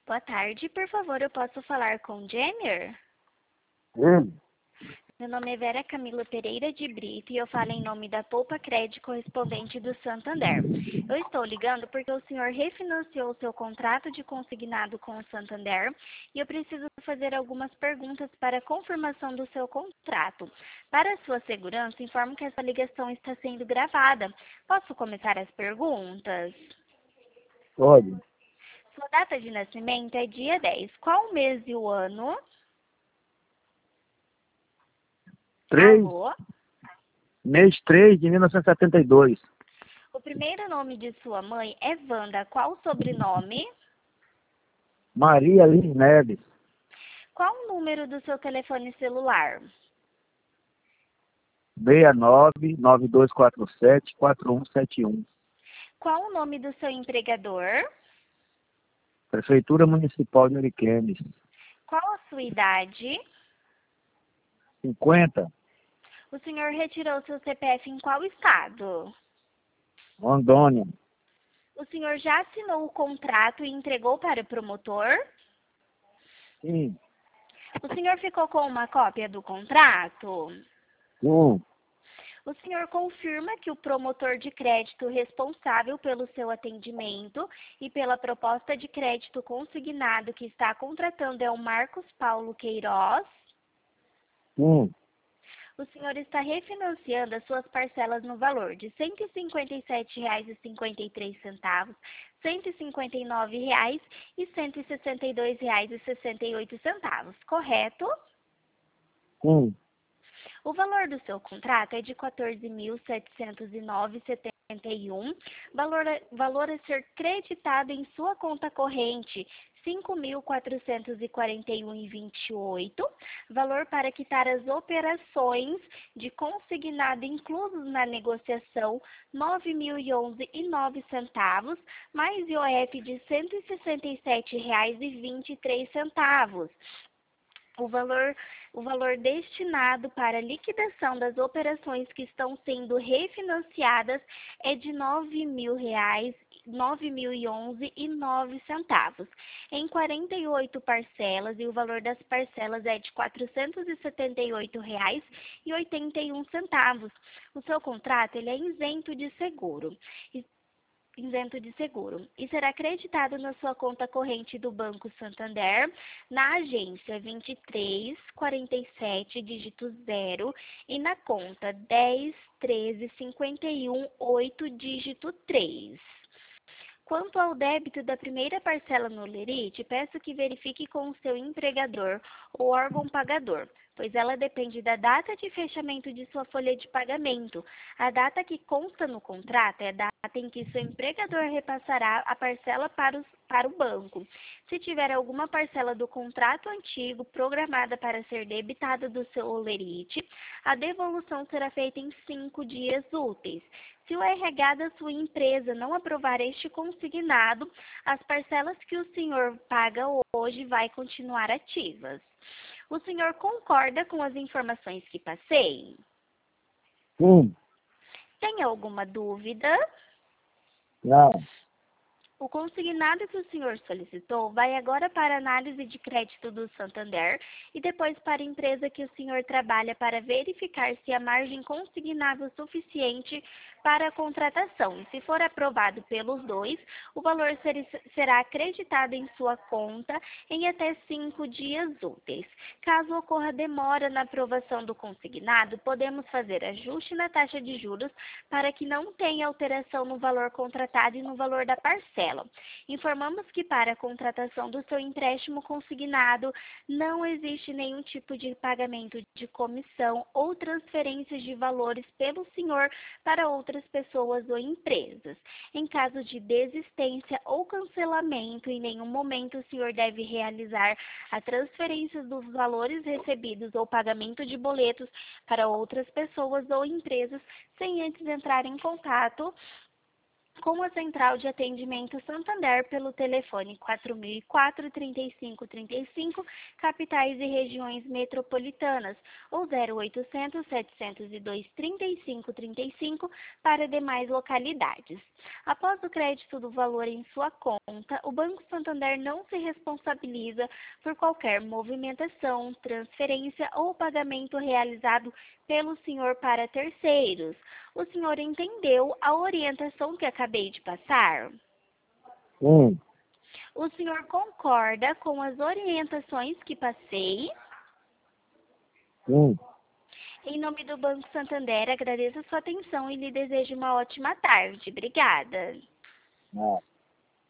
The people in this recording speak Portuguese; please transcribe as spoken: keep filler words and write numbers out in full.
Boa tarde, por favor, eu posso falar com Jenner? Ele? Meu nome é Vera Camila Pereira de Brito e eu falo em nome da Poupa Crédito correspondente do Santander. Eu estou ligando porque o senhor refinanciou o seu contrato de consignado com o Santander e eu preciso fazer algumas perguntas para confirmação do seu contrato. Para sua segurança, informo que essa ligação está sendo gravada. Posso começar as perguntas? Pode. Sua data de nascimento é dia dez. Qual o mês e o ano? três, Alô? mês três de mil novecentos e setenta e dois. O primeiro nome de sua mãe é Wanda. Qual o sobrenome? Maria Lins Neves. Qual o número do seu telefone celular? seis nove nove dois quatro sete quatro um sete um. Qual o nome do seu empregador? Prefeitura Municipal de Ariquemes. Qual a sua idade? cinquenta. O senhor retirou seu C P F em qual estado? Rondônia. O senhor já assinou o contrato e entregou para o promotor? Sim. O senhor ficou com uma cópia do contrato? Um. O senhor confirma que o promotor de crédito responsável pelo seu atendimento e pela proposta de crédito consignado que está contratando é o Marcos Paulo Queiroz? Um. O senhor está refinanciando as suas parcelas no valor de cento e cinquenta e sete reais e cinquenta e três centavos, cento e cinquenta e nove reais e cento e sessenta e dois reais e sessenta e oito centavos, correto? Um. O valor do seu contrato é de quatorze mil setecentos e nove reais e setenta e um centavos, valor, a- valor a ser creditado em sua conta corrente cinco mil quatrocentos e quarenta e um reais e vinte e oito centavos, valor para quitar as operações de consignado inclusos na negociação nove mil e onze reais e nove centavos, mais I O F de cento e sessenta e sete reais e vinte e três centavos. O valor, o valor destinado para liquidação das operações que estão sendo refinanciadas é de nove mil reais, nove mil e onze reais e nove centavos, em quarenta e oito parcelas, e o valor das parcelas é de quatrocentos e setenta e oito reais e oitenta e um centavos. O seu contrato ele é isento de seguro. E isento de seguro e será creditado na sua conta corrente do Banco Santander, na agência vinte e três, quarenta e sete, dígito zero, e na conta dez, treze, cinquenta e um, oito, dígito três. Quanto ao débito da primeira parcela no Lerite, peço que verifique com o seu empregador ou órgão pagador, pois ela depende da data de fechamento de sua folha de pagamento. A data que consta no contrato é a data em que seu empregador repassará a parcela para, os, para o banco. Se tiver alguma parcela do contrato antigo programada para ser debitada do seu Lerite, a devolução será feita em cinco dias úteis. Se o R H da sua empresa não aprovar este consignado, as parcelas que o senhor paga hoje vai continuar ativas. O senhor concorda com as informações que passei? Um. Tem alguma dúvida? Não. O consignado que o senhor solicitou vai agora para a análise de crédito do Santander e depois para a empresa que o senhor trabalha para verificar se há margem consignável suficiente para a contratação. E se for aprovado pelos dois, o valor ser, será acreditado em sua conta em até cinco dias úteis. Caso ocorra demora na aprovação do consignado, podemos fazer ajuste na taxa de juros para que não tenha alteração no valor contratado e no valor da parcela. Informamos que para a contratação do seu empréstimo consignado não existe nenhum tipo de pagamento de comissão ou transferências de valores pelo senhor para outras pessoas ou empresas. Em caso de desistência ou cancelamento, em nenhum momento o senhor deve realizar a transferência dos valores recebidos ou pagamento de boletos para outras pessoas ou empresas sem antes entrar em contato com a Central de Atendimento Santander pelo telefone quatro mil e quatro, trinta e cinco trinta e cinco, capitais e regiões metropolitanas, ou zero oitocentos, setecentos e dois, trinta e cinco trinta e cinco para demais localidades. Após o crédito do valor em sua conta, o Banco Santander não se responsabiliza por qualquer movimentação, transferência ou pagamento realizado pelo senhor para terceiros. O senhor entendeu a orientação que acabei de passar? Sim. O senhor concorda com as orientações que passei? Sim. Em nome do Banco Santander, agradeço a sua atenção e lhe desejo uma ótima tarde. Obrigada. Ah.